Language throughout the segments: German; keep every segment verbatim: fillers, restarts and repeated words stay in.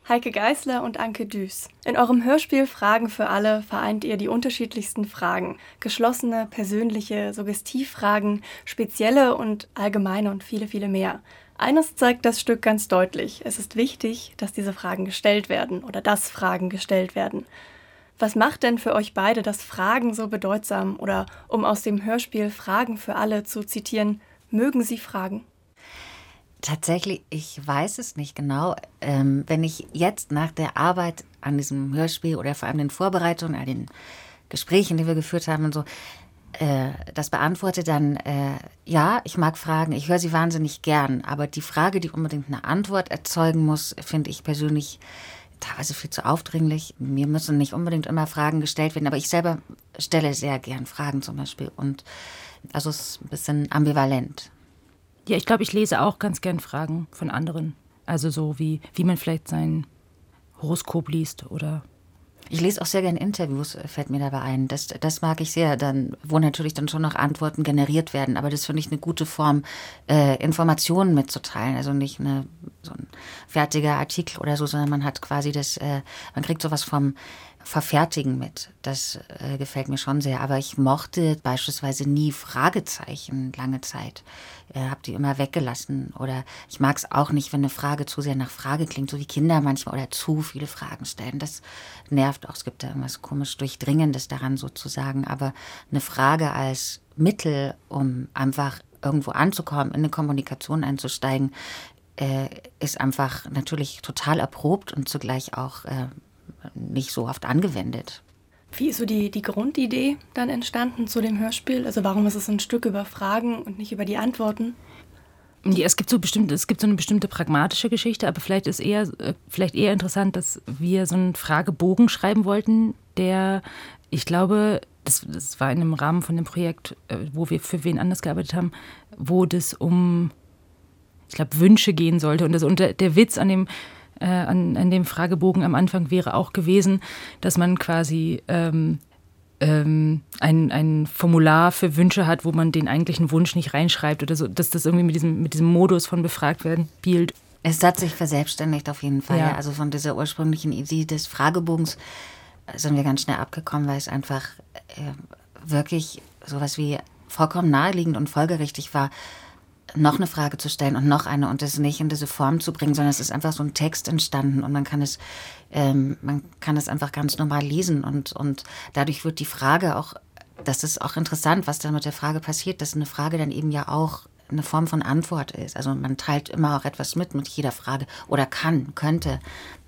Heike Geisler und Anke Düß. In eurem Hörspiel Fragen für alle vereint ihr die unterschiedlichsten Fragen. Geschlossene, persönliche, Suggestivfragen, spezielle und allgemeine und viele, viele mehr. Eines zeigt das Stück ganz deutlich. Es ist wichtig, dass diese Fragen gestellt werden oder dass Fragen gestellt werden. Was macht denn für euch beide das Fragen so bedeutsam? Oder um aus dem Hörspiel Fragen für alle zu zitieren, mögen Sie Fragen? Tatsächlich, ich weiß es nicht genau. Ähm, wenn ich jetzt nach der Arbeit an diesem Hörspiel oder vor allem den Vorbereitungen, an den Gesprächen, die wir geführt haben und so, äh, das beantworte, dann äh, ja, ich mag Fragen, ich höre sie wahnsinnig gern. Aber die Frage, die unbedingt eine Antwort erzeugen muss, finde ich persönlich teilweise viel zu aufdringlich. Mir müssen nicht unbedingt immer Fragen gestellt werden, aber ich selber stelle sehr gern Fragen zum Beispiel. Und also es ist ein bisschen ambivalent. Ja, ich glaube, ich lese auch ganz gern Fragen von anderen. Also so wie, wie man vielleicht sein Horoskop liest oder... Ich lese auch sehr gern Interviews, fällt mir dabei ein. Das, das mag ich sehr, dann, wo natürlich dann schon noch Antworten generiert werden. Aber das finde ich eine gute Form, äh, Informationen mitzuteilen. Also nicht eine, so ein fertiger Artikel oder so, sondern man hat quasi das, äh, man kriegt sowas vom Verfertigen mit. Das äh, gefällt mir schon sehr. Aber ich mochte beispielsweise nie Fragezeichen lange Zeit. Äh, habe die immer weggelassen. Oder ich mag es auch nicht, wenn eine Frage zu sehr nach Frage klingt, so wie Kinder manchmal oder zu viele Fragen stellen. Das nervt auch. Es gibt da irgendwas komisch Durchdringendes daran sozusagen. Aber eine Frage als Mittel, um einfach irgendwo anzukommen, in eine Kommunikation einzusteigen, äh, ist einfach natürlich total erprobt und zugleich auch äh, nicht so oft angewendet. Wie ist so die, die Grundidee dann entstanden zu dem Hörspiel? Also warum ist es ein Stück über Fragen und nicht über die Antworten? Ja, es gibt so bestimmte, es gibt so eine bestimmte pragmatische Geschichte, aber vielleicht ist eher, vielleicht eher interessant, dass wir so einen Fragebogen schreiben wollten, der, ich glaube, das, das war in einem Rahmen von dem Projekt, wo wir für wen anders gearbeitet haben, wo das um, ich glaube, Wünsche gehen sollte. Und, das, und der, der Witz an dem Äh, an, an dem Fragebogen am Anfang wäre auch gewesen, dass man quasi ähm, ähm, ein, ein Formular für Wünsche hat, wo man den eigentlichen Wunsch nicht reinschreibt oder so, dass das irgendwie mit diesem, mit diesem Modus von befragt werden spielt. Es hat sich verselbstständigt auf jeden Fall. Ja. Also von dieser ursprünglichen Idee des Fragebogens sind wir ganz schnell abgekommen, weil es einfach äh, wirklich sowas wie vollkommen naheliegend und folgerichtig war, noch eine Frage zu stellen und noch eine und das nicht in diese Form zu bringen, sondern es ist einfach so ein Text entstanden und man kann es, ähm, man kann es einfach ganz normal lesen und, und dadurch wird die Frage auch, das ist auch interessant, was dann mit der Frage passiert, dass eine Frage dann eben ja auch eine Form von Antwort ist. Also man teilt immer auch etwas mit mit jeder Frage oder kann, könnte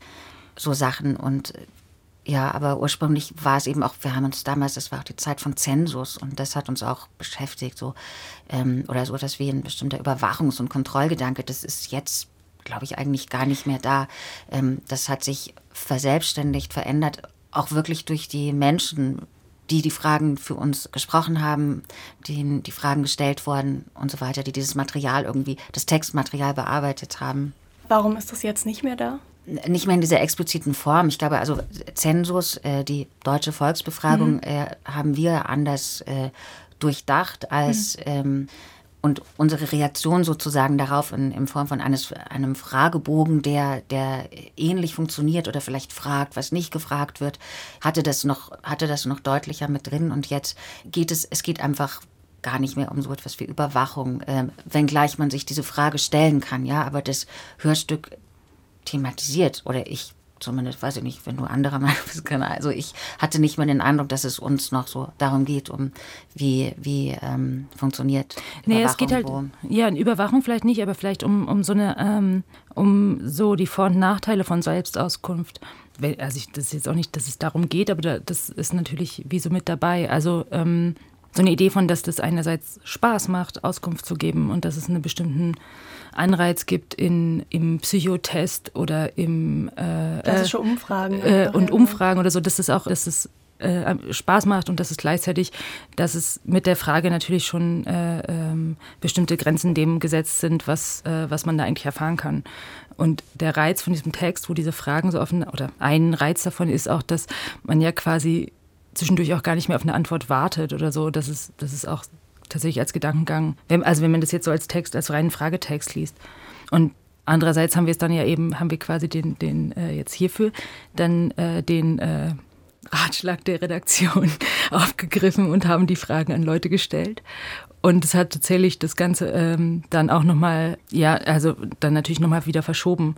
so Sachen und ja, aber ursprünglich war es eben auch, wir haben uns damals, das war auch die Zeit von Zensus und das hat uns auch beschäftigt, so ähm, oder so etwas wie ein bestimmter Überwachungs- und Kontrollgedanke, das ist jetzt, glaube ich, eigentlich gar nicht mehr da. Ähm, das hat sich verselbstständigt, verändert, auch wirklich durch die Menschen, die die Fragen für uns gesprochen haben, denen die Fragen gestellt wurden und so weiter, die dieses Material irgendwie, das Textmaterial bearbeitet haben. Warum ist das jetzt nicht mehr da? Nicht mehr in dieser expliziten Form. Ich glaube, also Zensus, äh, die deutsche Volksbefragung, mhm. äh, haben wir anders äh, durchdacht als mhm. ähm, und unsere Reaktion sozusagen darauf in, in Form von eines, einem Fragebogen, der, der ähnlich funktioniert oder vielleicht fragt, was nicht gefragt wird, hatte das noch, hatte das noch deutlicher mit drin. Und jetzt geht es, es geht einfach gar nicht mehr um so etwas wie Überwachung, äh, wenngleich man sich diese Frage stellen kann, ja, aber das Hörstück thematisiert oder ich zumindest, weiß ich nicht, wenn du anderer Meinung bist, also ich hatte nicht mehr den Eindruck, dass es uns noch so darum geht, um wie, wie ähm, funktioniert Nee, es geht halt, wo. ja, in Überwachung vielleicht nicht, aber vielleicht um, um so eine, ähm, um so die Vor- und Nachteile von Selbstauskunft. Also ich, das ist jetzt auch nicht, dass es darum geht, aber da, das ist natürlich wie so mit dabei. Also ähm, so eine Idee von, dass das einerseits Spaß macht, Auskunft zu geben und dass es einen bestimmten Anreiz gibt in, im Psychotest oder im äh, klassische Umfragen äh, und Umfragen oder so, dass es auch, dass es äh, Spaß macht und dass es gleichzeitig, dass es mit der Frage natürlich schon äh, ähm, bestimmte Grenzen dem gesetzt sind, was, äh, was man da eigentlich erfahren kann. Und der Reiz von diesem Text, wo diese Fragen so offen, oder ein Reiz davon ist auch, dass man ja quasi zwischendurch auch gar nicht mehr auf eine Antwort wartet oder so, dass es, dass es auch tatsächlich als Gedankengang, also wenn man das jetzt so als Text, als reinen Fragetext liest. Und andererseits haben wir es dann ja eben, haben wir quasi den, den äh, jetzt hierfür dann äh, den äh, Ratschlag der Redaktion aufgegriffen und haben die Fragen an Leute gestellt. Und es hat tatsächlich das Ganze ähm, dann auch nochmal, ja, also dann natürlich nochmal wieder verschoben.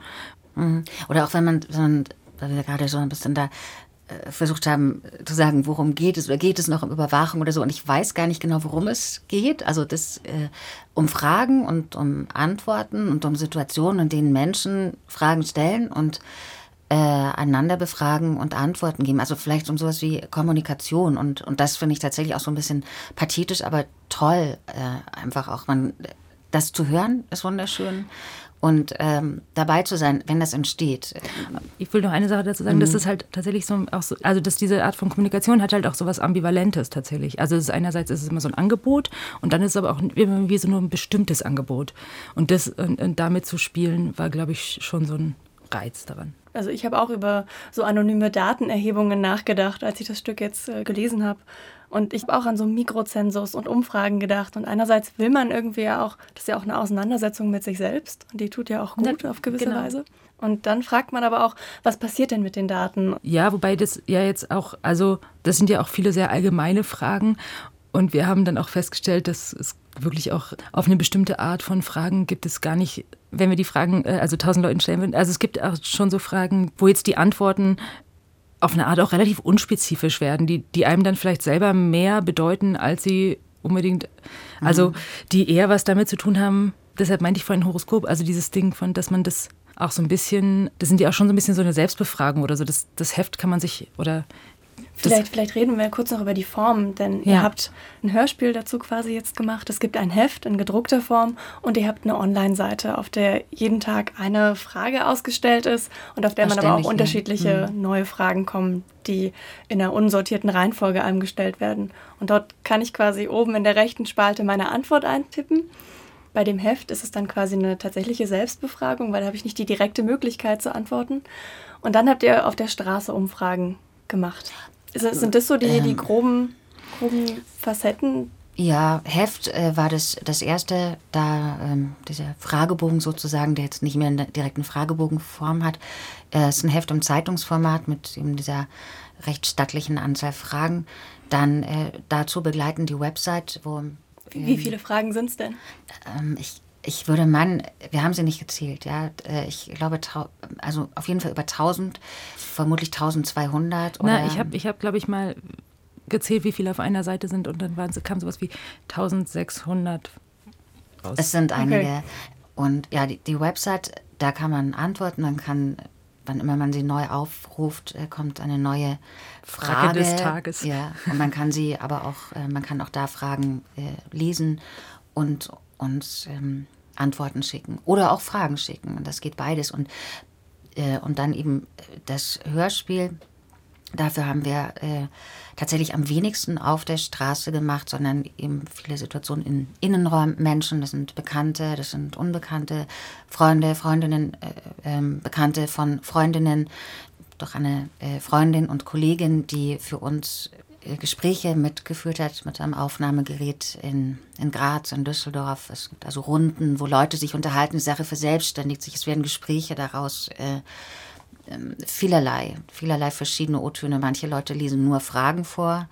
Oder auch wenn man, wenn, weil wir gerade so ein bisschen da äh, versucht haben zu sagen, worum geht es, oder geht es noch um Überwachung oder so. Und ich weiß gar nicht genau, worum es geht. Also das äh, um Fragen und um Antworten und um Situationen, in denen Menschen Fragen stellen und Äh, einander befragen und Antworten geben. Also vielleicht um sowas wie Kommunikation. Und, und das finde ich tatsächlich auch so ein bisschen pathetisch, aber toll. Äh, einfach auch man, das zu hören ist wunderschön. Und ähm, dabei zu sein, wenn das entsteht. Ich will noch eine Sache dazu sagen, mhm. dass das halt tatsächlich so, auch so, also dass diese Art von Kommunikation hat halt auch so was Ambivalentes tatsächlich. Also es ist einerseits ist es immer so ein Angebot und dann ist es aber auch immer wie so nur ein bestimmtes Angebot. Und das und, und damit zu spielen, war, glaube ich, schon so ein Reiz daran. Also ich habe auch über so anonyme Datenerhebungen nachgedacht, als ich das Stück jetzt äh, gelesen habe. Und ich habe auch an so Mikrozensus und Umfragen gedacht. Und einerseits will man irgendwie ja auch, das ist ja auch eine Auseinandersetzung mit sich selbst. Und die tut ja auch gut Na, auf gewisse genau. Weise. Und dann fragt man aber auch, was passiert denn mit den Daten? Ja, wobei das ja jetzt auch, also das sind ja auch viele sehr allgemeine Fragen. Und wir haben dann auch festgestellt, dass es wirklich auch auf eine bestimmte Art von Fragen gibt es gar nicht, wenn wir die Fragen, also tausend Leuten stellen würden. Also es gibt auch schon so Fragen, wo jetzt die Antworten auf eine Art auch relativ unspezifisch werden, die, die einem dann vielleicht selber mehr bedeuten, als sie unbedingt, also die eher was damit zu tun haben. Deshalb meinte ich vorhin Horoskop, also dieses Ding von, dass man das auch so ein bisschen, das sind ja auch schon so ein bisschen so eine Selbstbefragung oder so. Das, das Heft kann man sich, oder Vielleicht, vielleicht reden wir kurz noch über die Form, denn ja. ihr habt ein Hörspiel dazu quasi jetzt gemacht. Es gibt ein Heft in gedruckter Form und ihr habt eine Online-Seite, auf der jeden Tag eine Frage ausgestellt ist und auf der man aber auch unterschiedliche mhm. neue Fragen kommen, die in einer unsortierten Reihenfolge einem gestellt werden. Und dort kann ich quasi oben in der rechten Spalte meine Antwort eintippen. Bei dem Heft ist es dann quasi eine tatsächliche Selbstbefragung, weil da habe ich nicht die direkte Möglichkeit zu antworten. Und dann habt ihr auf der Straße Umfragen gemacht. Sind das so die, ähm, die groben, groben Facetten? Ja, Heft äh, war das, das erste, da ähm, dieser Fragebogen sozusagen, der jetzt nicht mehr eine direkte Fragebogenform hat. Es äh, ist ein Heft im Zeitungsformat mit eben dieser recht stattlichen Anzahl Fragen. Dann äh, dazu begleiten die Website, wo... Ähm, Wie viele Fragen sind es denn? Ähm, ich Ich würde meinen, wir haben sie nicht gezählt, ja. Ich glaube, also auf jeden Fall über tausend, vermutlich eintausendzweihundert. Oder Na, ich habe, ich hab, glaube ich, mal gezählt, wie viele auf einer Seite sind und dann waren, kam sowas wie eintausendsechshundert raus. Es sind einige. Okay. Und ja, die, die Website, da kann man antworten, man kann, wann immer man sie neu aufruft, kommt eine neue Frage. Frage des Tages. Ja, und man kann sie aber auch, man kann auch da Fragen äh, lesen und uns ähm, Antworten schicken oder auch Fragen schicken. Und das geht beides. Und, äh, und dann eben das Hörspiel, dafür haben wir äh, tatsächlich am wenigsten auf der Straße gemacht, sondern eben viele Situationen in Innenräumen, Menschen, das sind Bekannte, das sind Unbekannte, Freunde, Freundinnen, äh, äh, Bekannte von Freundinnen, doch eine äh, Freundin und Kollegin, die für uns Gespräche mitgeführt hat mit einem Aufnahmegerät in, in Graz, in Düsseldorf. Es gibt also Runden, wo Leute sich unterhalten, die Sache verselbstständigt sich. Es werden Gespräche daraus, äh, äh, vielerlei, vielerlei verschiedene O-Töne. Manche Leute lesen nur Fragen vor,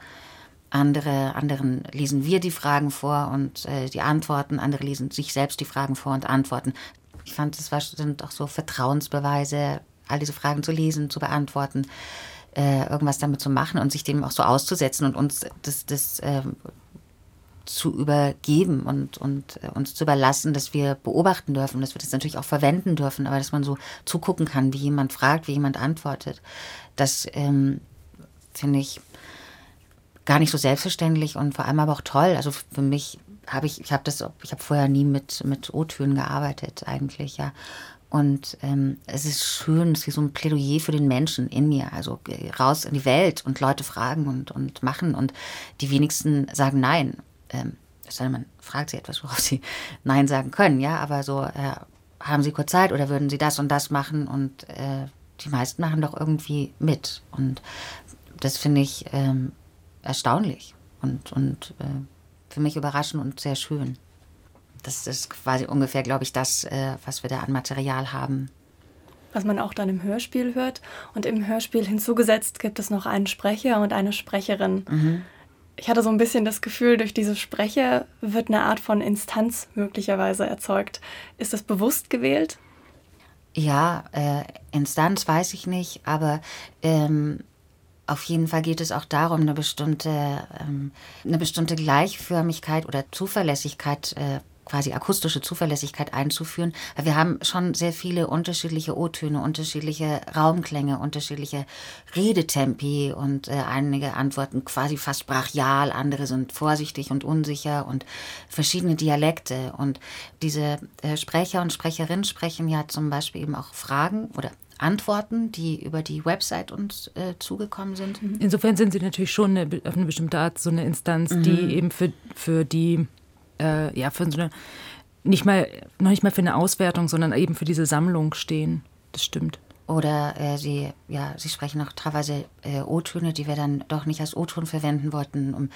andere, anderen lesen wir die Fragen vor und äh, die Antworten, andere lesen sich selbst die Fragen vor und antworten. Ich fand, das war, sind auch so Vertrauensbeweise, all diese Fragen zu lesen, zu beantworten, irgendwas damit zu machen und sich dem auch so auszusetzen und uns das, das äh, zu übergeben und, und äh, uns zu überlassen, dass wir beobachten dürfen, dass wir das natürlich auch verwenden dürfen, aber dass man so zugucken kann, wie jemand fragt, wie jemand antwortet. Das ähm, finde ich gar nicht so selbstverständlich und vor allem aber auch toll. Also für mich habe ich, ich habe das, ich habe vorher nie mit, mit O-Tönen gearbeitet eigentlich, ja. Und ähm, es ist schön, es ist wie so ein Plädoyer für den Menschen in mir, also raus in die Welt und Leute fragen und, und machen und die wenigsten sagen Nein. Ähm, man fragt sie etwas, worauf sie Nein sagen können, ja, aber so, äh, haben sie kurz Zeit oder würden sie das und das machen und äh, die meisten machen doch irgendwie mit und das finde ich ähm, erstaunlich und, und äh, für mich überraschend und sehr schön. das ist quasi ungefähr, glaube ich, das, äh, was wir da an Material haben. Was man auch dann im Hörspiel hört. Und im Hörspiel hinzugesetzt gibt es noch einen Sprecher und eine Sprecherin. Mhm. Ich hatte so ein bisschen das Gefühl, durch diese Sprecher wird eine Art von Instanz möglicherweise erzeugt. Ist das bewusst gewählt? Ja, äh, Instanz weiß ich nicht, aber ähm, auf jeden Fall geht es auch darum, eine bestimmte, ähm, eine bestimmte Gleichförmigkeit oder Zuverlässigkeit, äh, quasi akustische Zuverlässigkeit einzuführen. Weil wir haben schon sehr viele unterschiedliche O-Töne, unterschiedliche Raumklänge, unterschiedliche Redetempi und äh, einige Antworten quasi fast brachial, andere sind vorsichtig und unsicher und verschiedene Dialekte. Und diese äh, Sprecher und Sprecherinnen sprechen ja zum Beispiel eben auch Fragen oder Antworten, die über die Website uns äh, zugekommen sind. Insofern sind sie natürlich schon eine, auf eine bestimmte Art so eine Instanz, mhm. die eben für, für die Äh, ja, für so eine, nicht mal, noch nicht mal für eine Auswertung, sondern eben für diese Sammlung stehen. Das stimmt. Oder äh, sie, ja, sie sprechen auch teilweise äh, O-Töne, die wir dann doch nicht als O-Ton verwenden wollten. Um,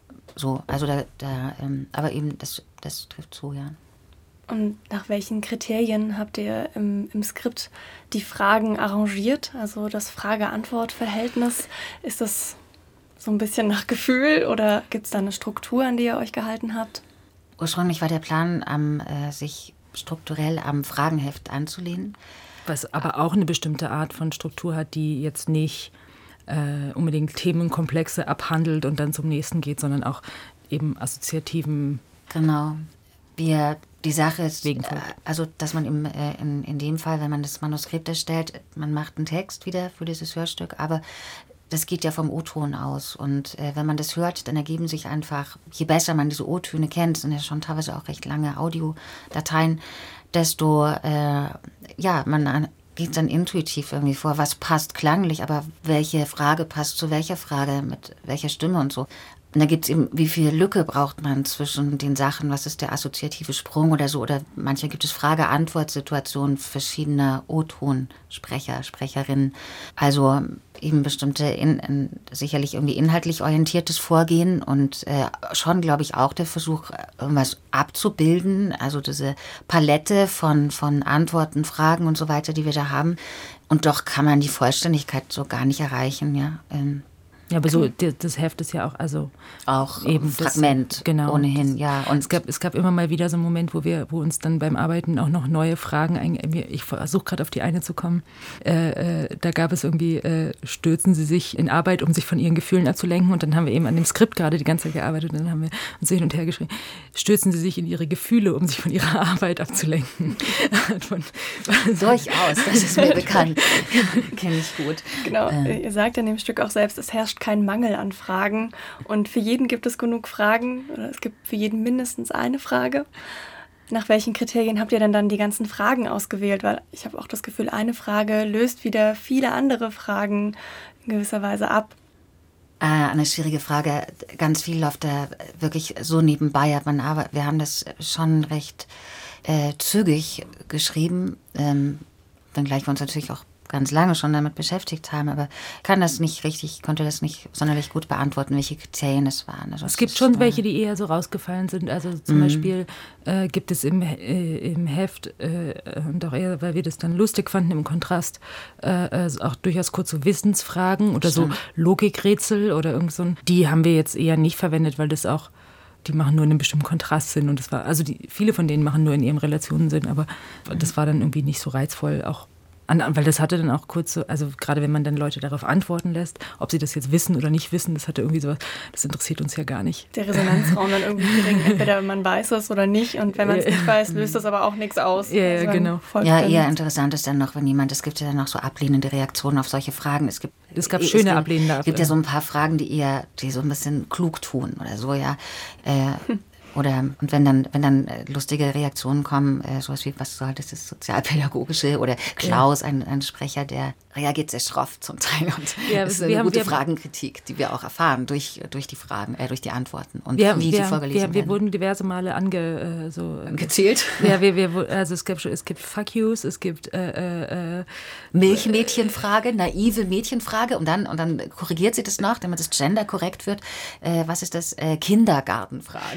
so, also da, da ähm, aber eben, das, das trifft zu, ja. Und nach welchen Kriterien habt ihr im, im Skript die Fragen arrangiert? Also das Frage-Antwort-Verhältnis, ist das so ein bisschen nach Gefühl oder gibt es da eine Struktur, an die ihr euch gehalten habt? Ursprünglich war der Plan, am, äh, sich strukturell am Fragenheft anzulehnen. Was aber auch eine bestimmte Art von Struktur hat, die jetzt nicht äh, unbedingt Themenkomplexe abhandelt und dann zum nächsten geht, sondern auch eben assoziativen... Genau. Wir, die Sache ist, äh, also dass man im, äh, in, in dem Fall, wenn man das Manuskript erstellt, man macht einen Text wieder für dieses Hörstück, aber das geht ja vom O-Ton aus. Und äh, wenn man das hört, dann ergeben sich einfach, je besser man diese O-Töne kennt, sind ja schon teilweise auch recht lange Audiodateien, desto, äh, ja, man geht dann intuitiv irgendwie vor, was passt klanglich, aber welche Frage passt zu welcher Frage, mit welcher Stimme und so. Und da gibt es eben, wie viel Lücke braucht man zwischen den Sachen, was ist der assoziative Sprung oder so, oder manchmal gibt es Frage-Antwort-Situationen verschiedener O-Ton-Sprecher, Sprecherinnen. Also eben bestimmte, in, in, sicherlich irgendwie inhaltlich orientiertes Vorgehen und äh, schon, glaube ich, auch der Versuch, irgendwas abzubilden, also diese Palette von, von Antworten, Fragen und so weiter, die wir da haben. Und doch kann man die Vollständigkeit so gar nicht erreichen, ja. Ähm, Ja, aber so, das Heft ist ja auch, also auch eben Fragment, das, genau, ohnehin, das, ja. Und es gab, es gab immer mal wieder so einen Moment, wo wir, wo uns dann beim Arbeiten auch noch neue Fragen, ein, ich versuche gerade auf die eine zu kommen, äh, äh, da gab es irgendwie, äh, stürzen Sie sich in Arbeit, um sich von Ihren Gefühlen abzulenken, und dann haben wir eben an dem Skript gerade die ganze Zeit gearbeitet und dann haben wir uns hin und her geschrieben, stürzen Sie sich in Ihre Gefühle, um sich von Ihrer Arbeit abzulenken. von, Durchaus, das ist mir bekannt, kenne ich gut. Genau, äh. ihr sagt in dem Stück auch selbst, es herrscht kein Mangel an Fragen und für jeden gibt es genug Fragen oder es gibt für jeden mindestens eine Frage. Nach welchen Kriterien habt ihr denn dann die ganzen Fragen ausgewählt? Weil ich habe auch das Gefühl, eine Frage löst wieder viele andere Fragen in gewisser Weise ab. Äh, eine schwierige Frage. Ganz viel läuft da wirklich so nebenbei ab. Aber wir haben das schon recht äh, zügig geschrieben, ähm, wenngleich wir uns natürlich auch ganz lange schon damit beschäftigt haben, aber kann das nicht richtig, konnte das nicht sonderlich gut beantworten, welche Kriterien es waren. Also es gibt schon äh, welche, die eher so rausgefallen sind. Also zum mhm. Beispiel äh, gibt es im, äh, im Heft, äh, und auch eher, weil wir das dann lustig fanden im Kontrast, äh, auch durchaus kurze Wissensfragen oder Stimmt. so Logikrätsel oder irgend so ein. Die haben wir jetzt eher nicht verwendet, weil das auch, die machen nur in einem bestimmten Kontrast Sinn. Und das war, also die, viele von denen machen nur in ihren Relationen Sinn, aber mhm. das war dann irgendwie nicht so reizvoll, auch An, weil das hatte dann auch kurz so, also gerade wenn man dann Leute darauf antworten lässt, ob sie das jetzt wissen oder nicht wissen, das hatte irgendwie sowas, das interessiert uns ja gar nicht. Der Resonanzraum dann irgendwie gering, entweder man weiß es oder nicht und wenn man es nicht weiß, löst das aber auch nichts aus. Ja, ja, genau. Ja, eher interessant ist dann noch, wenn jemand, es gibt ja dann noch so ablehnende Reaktionen auf solche Fragen. Es gibt es gab schöne es gibt, ablehnende Es gibt ja so ein paar Fragen, die eher, die so ein bisschen klug tun oder so, ja. Äh, hm. Oder, und wenn dann, wenn dann lustige Reaktionen kommen, äh, sowas wie, was soll das, das Sozialpädagogische oder Klaus, ja. ein, ein Sprecher, der reagiert sehr schroff zum Teil. Und ja, das ist eine wir gute haben, Fragenkritik, die wir auch erfahren durch, durch die Fragen, äh, durch die Antworten und wir, wie wir, sie vorgelesen wir, werden. Wir wurden diverse Male ange, äh, so, gezählt. Ja, wir, wir, also es gibt, es gibt Fuck Yous, es gibt äh, äh, Milchmädchenfrage, naive Mädchenfrage und dann, und dann korrigiert sie das noch, damit das Gender korrekt wird. Äh, was ist das? Äh, Kindergartenfrage. Ja, ja.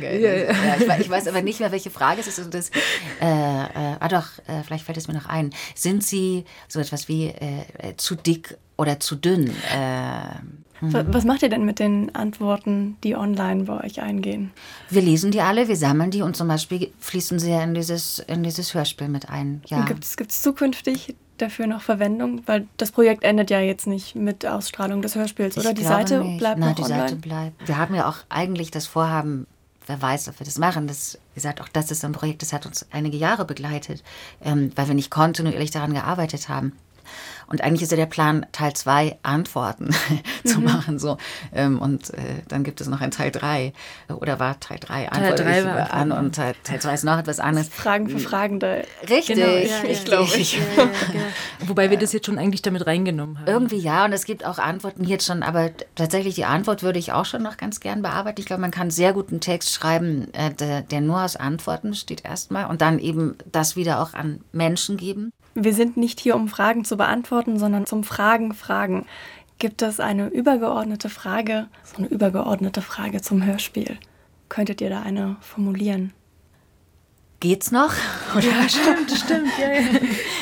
Ja, ich, ich weiß aber nicht mehr, welche Frage es ist. Und das, äh, äh, ah doch, äh, vielleicht fällt es mir noch ein. Sind Sie so etwas wie äh, zu dick oder zu dünn? Äh, Was macht ihr denn mit den Antworten, die online bei euch eingehen? Wir lesen die alle, wir sammeln die und zum Beispiel fließen sie ja in dieses, in dieses Hörspiel mit ein. Ja. Gibt es zukünftig dafür noch Verwendung? Weil das Projekt endet ja jetzt nicht mit Ausstrahlung des Hörspiels, oder? Ich die glaube Seite nicht. bleibt Nein, noch die online? Seite bleibt. Wir haben ja auch eigentlich das Vorhaben, wer weiß, ob wir das machen. Das, wie gesagt, auch das ist ein Projekt, das hat uns einige Jahre begleitet, ähm, weil wir nicht kontinuierlich daran gearbeitet haben. Und eigentlich ist ja der Plan, Teil zwei Antworten zu mhm. machen. So. Ähm, und äh, dann gibt es noch ein Teil drei. Oder war Teil drei Antworten Teil drei war an und Teil zwei ist noch etwas anderes. Fragen für Fragende. Richtig, genau, ja, ich ja, glaube. Ich. Ja, ja, genau. Wobei wir das jetzt schon eigentlich damit reingenommen haben. Irgendwie ja, und es gibt auch Antworten jetzt schon, aber tatsächlich die Antwort würde ich auch schon noch ganz gern bearbeiten. Ich glaube, man kann sehr gut einen Text schreiben, äh, der, der nur aus Antworten besteht erstmal und dann eben das wieder auch an Menschen geben. Wir sind nicht hier, um Fragen zu beantworten, sondern zum Fragen fragen. Gibt es eine übergeordnete Frage, so eine übergeordnete Frage zum Hörspiel? Könntet ihr da eine formulieren? Geht's noch? Oder? Ja, stimmt, stimmt. Ja, ja.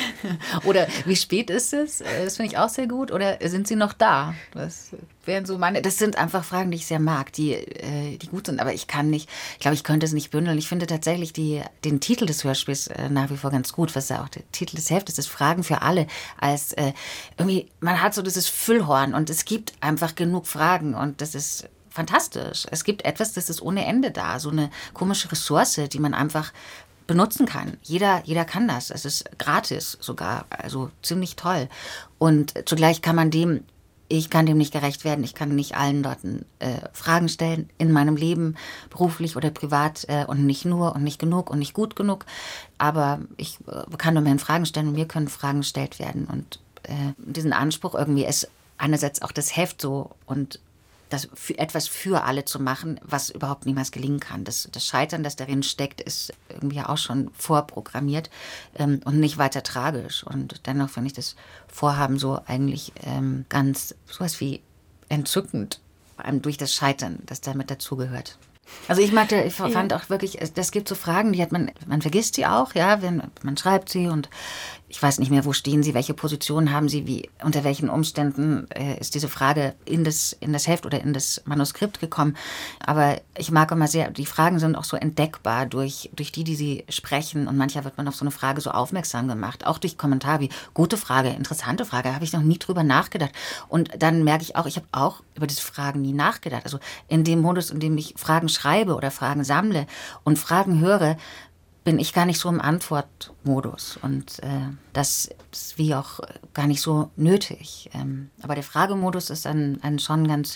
Oder wie spät ist es? Das finde ich auch sehr gut. Oder sind Sie noch da? Das wären so meine. Das sind einfach Fragen, die ich sehr mag, die, die gut sind. Aber ich kann nicht, ich glaube, ich könnte es nicht bündeln. Ich finde tatsächlich die, den Titel des Hörspiels nach wie vor ganz gut, was ja auch der Titel des Heftes ist, Fragen für alle. Als äh, irgendwie, man hat so dieses Füllhorn und es gibt einfach genug Fragen und das ist fantastisch. Es gibt etwas, das ist ohne Ende da. So eine komische Ressource, die man einfach benutzen kann. Jeder, jeder kann das. Es ist gratis sogar, also ziemlich toll. Und zugleich kann man dem, ich kann dem nicht gerecht werden, ich kann nicht allen dort äh, Fragen stellen in meinem Leben, beruflich oder privat äh, und nicht nur und nicht genug und nicht gut genug. Aber ich äh, kann nur mehr Fragen stellen und mir können Fragen gestellt werden. Und äh, diesen Anspruch irgendwie ist einerseits auch das Heft so und das für etwas für alle zu machen, was überhaupt niemals gelingen kann. Das, das Scheitern, das darin steckt, ist irgendwie ja auch schon vorprogrammiert ähm, und nicht weiter tragisch. Und dennoch finde ich das Vorhaben so eigentlich ähm, ganz sowas wie entzückend, vor allem durch das Scheitern, das damit dazugehört. Also ich mag, da, ich fand auch wirklich, das gibt so Fragen, die hat man, man vergisst sie auch, ja, wenn man schreibt sie und ich weiß nicht mehr, wo stehen sie, welche Position haben sie, wie, unter welchen Umständen äh, ist diese Frage in das, in das Heft oder in das Manuskript gekommen. Aber ich mag immer sehr, die Fragen sind auch so entdeckbar durch, durch die, die sie sprechen und manchmal wird man auf so eine Frage so aufmerksam gemacht, auch durch Kommentare wie, gute Frage, interessante Frage, habe ich noch nie drüber nachgedacht. Und dann merke ich auch, ich habe auch über diese Fragen nie nachgedacht. Also in dem Modus, in dem ich Fragen schreibe oder Fragen sammle und Fragen höre, bin ich gar nicht so im Antwortmodus und äh, das ist wie auch gar nicht so nötig. Ähm, aber der Fragemodus ist ein, ein schon ganz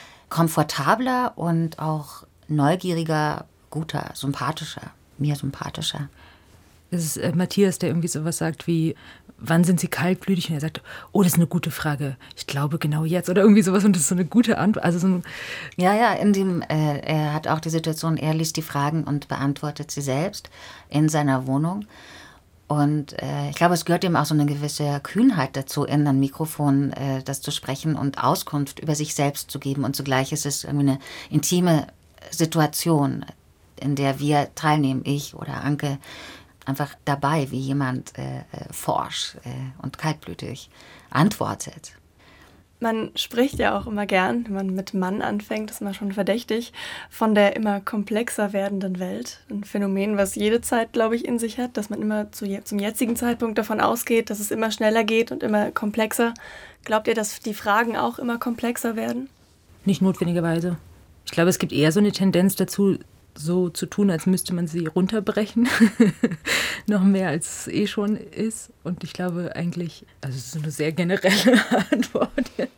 komfortabler und auch neugieriger, guter, sympathischer, mir sympathischer. Das ist äh, Matthias, der irgendwie sowas sagt wie, wann sind Sie kaltblütig? Und er sagt, oh, das ist eine gute Frage. Ich glaube genau jetzt. Oder irgendwie sowas und das ist so eine gute Antwort. Also so ein ja, ja, in dem, äh, er hat auch die Situation, er liest die Fragen und beantwortet sie selbst in seiner Wohnung. Und äh, ich glaube, es gehört ihm auch so eine gewisse Kühnheit dazu, in ein Mikrofon äh, das zu sprechen und Auskunft über sich selbst zu geben. Und zugleich ist es irgendwie eine intime Situation, in der wir teilnehmen, ich oder Anke, einfach dabei, wie jemand äh, forsch äh, und kaltblütig antwortet. Man spricht ja auch immer gern, wenn man mit Mann anfängt, ist man schon verdächtig, von der immer komplexer werdenden Welt. Ein Phänomen, was jede Zeit, glaube ich, in sich hat, dass man immer zu je- zum jetzigen Zeitpunkt davon ausgeht, dass es immer schneller geht und immer komplexer. Glaubt ihr, dass die Fragen auch immer komplexer werden? Nicht notwendigerweise. Ich glaube, es gibt eher so eine Tendenz dazu, so zu tun, als müsste man sie runterbrechen. Noch mehr, als es eh schon ist. Und ich glaube eigentlich, also es ist eine sehr generelle Antwort.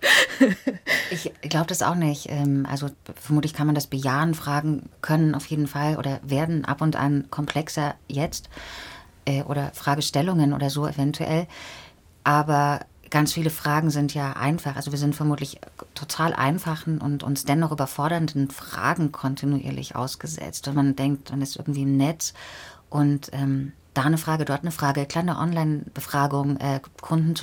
Ich glaube das auch nicht. Also vermutlich kann man das bejahen. Fragen können auf jeden Fall oder werden ab und an komplexer jetzt. Oder Fragestellungen oder so eventuell. Aber ganz viele Fragen sind ja einfach. Also wir sind vermutlich total einfachen und uns dennoch überfordernden Fragen kontinuierlich ausgesetzt. Und man denkt, man ist irgendwie im Netz und ähm, da eine Frage, dort eine Frage, kleine Online-Befragung, äh,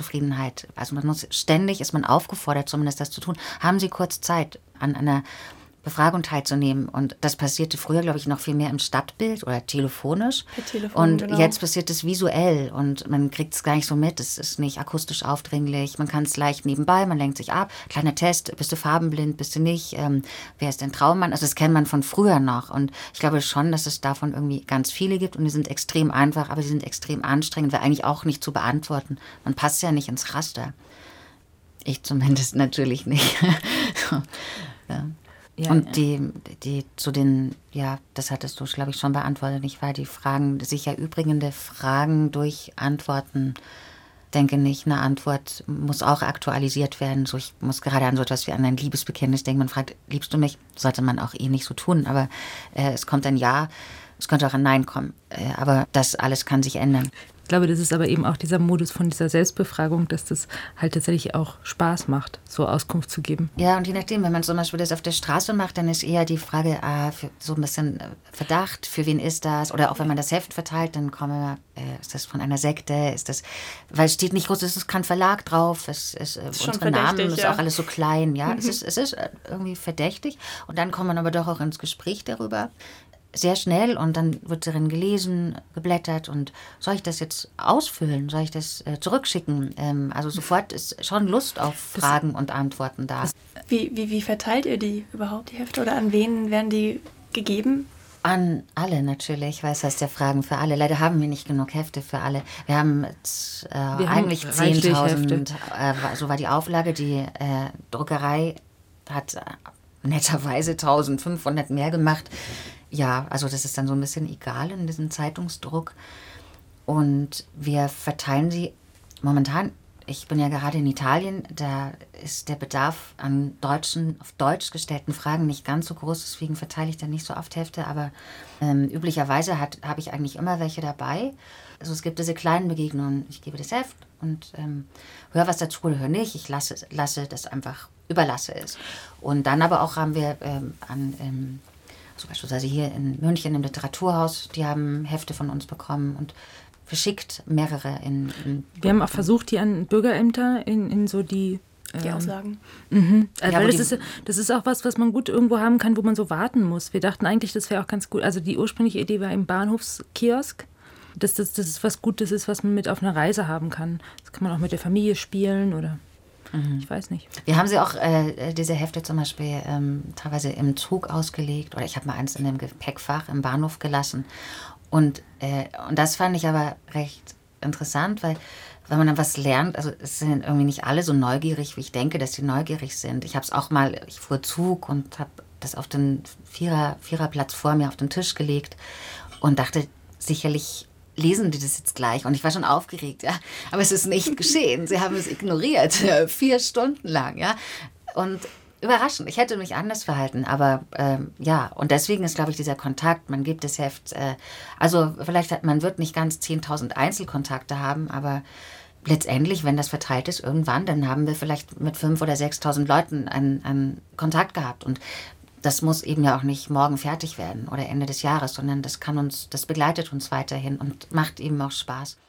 Kundenzufriedenheit. Also man muss ständig, ist man aufgefordert, zumindest das zu tun. Haben Sie kurz Zeit, an einer Befragung teilzunehmen. Und das passierte früher, glaube ich, noch viel mehr im Stadtbild oder telefonisch. Per Telefon, und genau. Jetzt passiert es visuell und man kriegt es gar nicht so mit. Es ist nicht akustisch aufdringlich. Man kann es leicht nebenbei, man lenkt sich ab. Kleiner Test, bist du farbenblind, bist du nicht? Ähm, wer ist dein Traummann? Also das kennt man von früher noch. Und ich glaube schon, dass es davon irgendwie ganz viele gibt. Und die sind extrem einfach, aber die sind extrem anstrengend, weil eigentlich auch nicht zu beantworten. Man passt ja nicht ins Raster. Ich zumindest natürlich nicht. so, ja. Ja, und die, die zu den, ja, das hattest du, glaube ich, schon beantwortet, nicht wahr? Die Fragen, sich erübrigende Fragen durch Antworten, denke nicht, eine Antwort muss auch aktualisiert werden. So, ich muss gerade an so etwas wie an ein Liebesbekenntnis denken. Man fragt, liebst du mich? Sollte man auch eh nicht so tun, aber äh, es kommt ein Ja, es könnte auch ein Nein kommen. Äh, aber das alles kann sich ändern. Ich glaube, das ist aber eben auch dieser Modus von dieser Selbstbefragung, dass das halt tatsächlich auch Spaß macht, so Auskunft zu geben. Ja, und je nachdem, wenn man zum Beispiel das auf der Straße macht, dann ist eher die Frage, ah, für so ein bisschen Verdacht, für wen ist das? Oder auch wenn man das Heft verteilt, dann kommen wir, äh, ist das von einer Sekte? Ist das, weil es steht nicht groß, es ist kein Verlag drauf, es ist, äh, ist unsere Namen, ja. Ist auch alles so klein, ja. Mhm. Es ist, es ist irgendwie verdächtig. Und dann kommt man aber doch auch ins Gespräch darüber. Sehr schnell und dann wird darin gelesen, geblättert und soll ich das jetzt ausfüllen, soll ich das äh, zurückschicken? Ähm, also sofort ist schon Lust auf Fragen und Antworten da. Wie, wie, wie verteilt ihr die überhaupt, die Hefte, oder an wen werden die gegeben? An alle natürlich, weil es heißt ja Fragen für alle. Leider haben wir nicht genug Hefte für alle. Wir haben jetzt, äh, wir eigentlich zehntausend, äh, so war die Auflage, die äh, Druckerei hat äh, netterweise eintausendfünfhundert mehr gemacht. Ja, also das ist dann so ein bisschen egal in diesem Zeitungsdruck. Und wir verteilen sie momentan, ich bin ja gerade in Italien, da ist der Bedarf an deutschen, auf Deutsch gestellten Fragen nicht ganz so groß, deswegen verteile ich da nicht so oft Hefte, aber ähm, üblicherweise habe ich eigentlich immer welche dabei. Also es gibt diese kleinen Begegnungen, ich gebe das Heft und ähm, höre was dazu oder höre nicht, ich lasse, lasse das einfach, überlasse es. Und dann aber auch haben wir ähm, an... Ähm, zum Beispiel also hier in München im Literaturhaus, die haben Hefte von uns bekommen und verschickt mehrere. In, in Wir haben auch versucht, die an Bürgerämter in, in so die... Die ähm, Auslagen. Mhm. Also Ja, weil das, die, ist, das ist auch was, was man gut irgendwo haben kann, wo man so warten muss. Wir dachten eigentlich, das wäre auch ganz gut. Also die ursprüngliche Idee war im Bahnhofskiosk. Dass das, das ist was Gutes ist, was man mit auf einer Reise haben kann. Das kann man auch mit der Familie spielen oder... Ich weiß nicht. Wir haben sie auch, äh, diese Hefte zum Beispiel, ähm, teilweise im Zug ausgelegt. Oder ich habe mal eins in dem Gepäckfach im Bahnhof gelassen. Und, äh, und das fand ich aber recht interessant, weil, weil man dann was lernt. Also es sind irgendwie nicht alle so neugierig, wie ich denke, dass sie neugierig sind. Ich habe es auch mal, ich fuhr Zug und habe das auf den Vierer, Viererplatz vor mir auf den Tisch gelegt und dachte, sicherlich lesen die das jetzt gleich? Und ich war schon aufgeregt, ja. Aber es ist nicht geschehen. Sie haben es ignoriert, vier Stunden lang, ja. Und überraschend, ich hätte mich anders verhalten, aber ähm, ja. Und deswegen ist, glaube ich, dieser Kontakt, man gibt das Heft, äh, also vielleicht, hat, man wird nicht ganz zehntausend Einzelkontakte haben, aber letztendlich, wenn das verteilt ist, irgendwann, dann haben wir vielleicht mit fünftausend oder sechstausend Leuten einen, einen Kontakt gehabt. Und das muss eben ja auch nicht morgen fertig werden oder Ende des Jahres, sondern das kann uns, das begleitet uns weiterhin und macht eben auch Spaß.